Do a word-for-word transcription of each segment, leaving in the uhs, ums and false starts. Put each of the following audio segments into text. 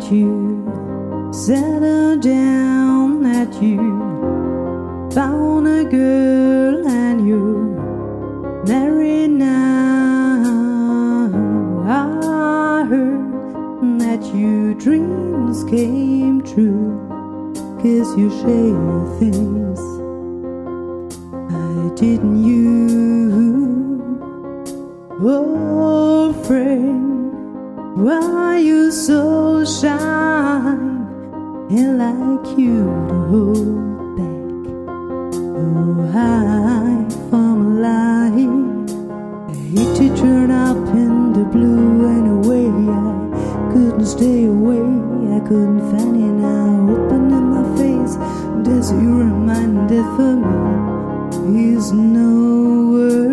you settled down, that you found a girl and you're married now. I heard that your dreams came true, 'cause you share things I didn't use. Oh friend, why you so shy and like you to hold back? Oh, hide from a lie. I hate to turn up in the blue and away. I couldn't stay away, I couldn't find it now. Open in my face, there's you reminded for me is nowhere.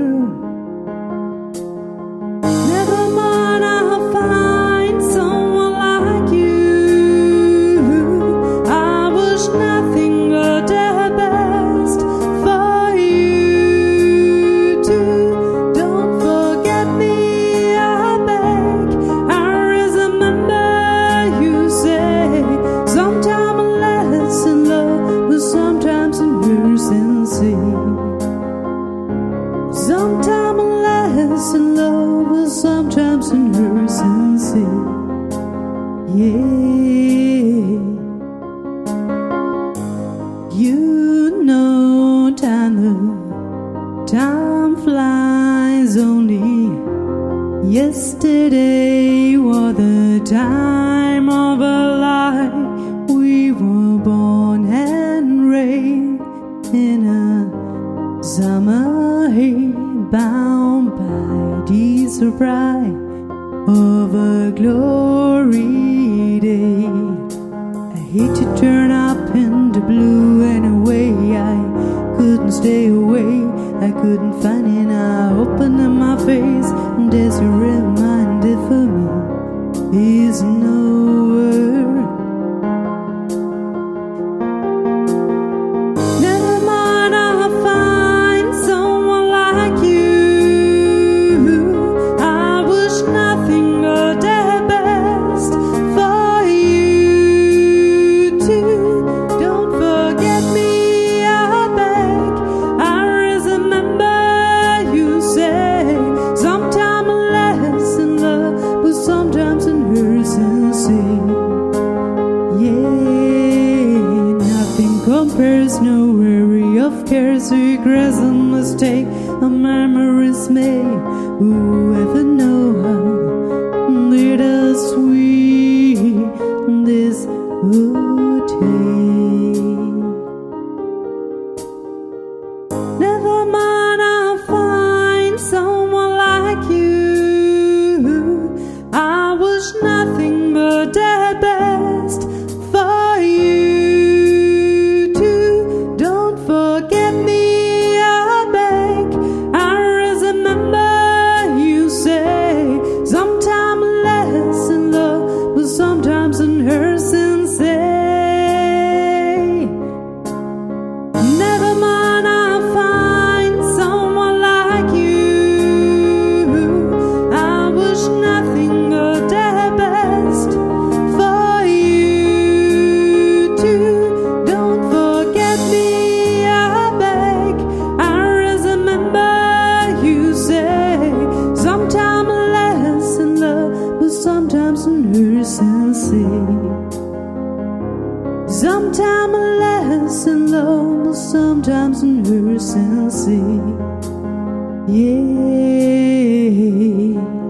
Sometimes less in love, but sometimes in her sincere. Yeah, you know time, the time flies. Only yesterday was the time of a life. We were born and raised in a summer heat, bound by the surprise of a glory day. I hate to turn up in the blue and away. I couldn't stay away, I couldn't find it. I opened up my face, and there's a reminder for me is nowhere. Compares no worry of cares, regrets, a mistake, a memories made. Whoever know how little sweet this would take. Never mind, I'll find someone like you. I wish nothing but the best for you. Sometimes in her sincere. Never mind, I'll find someone like you. I wish nothing but the best for you too. Don't forget me, I beg. I remember you say sometimes less in love, but sometimes in her sincere. Sometimes less in love, but sometimes in her sincere. Yeah.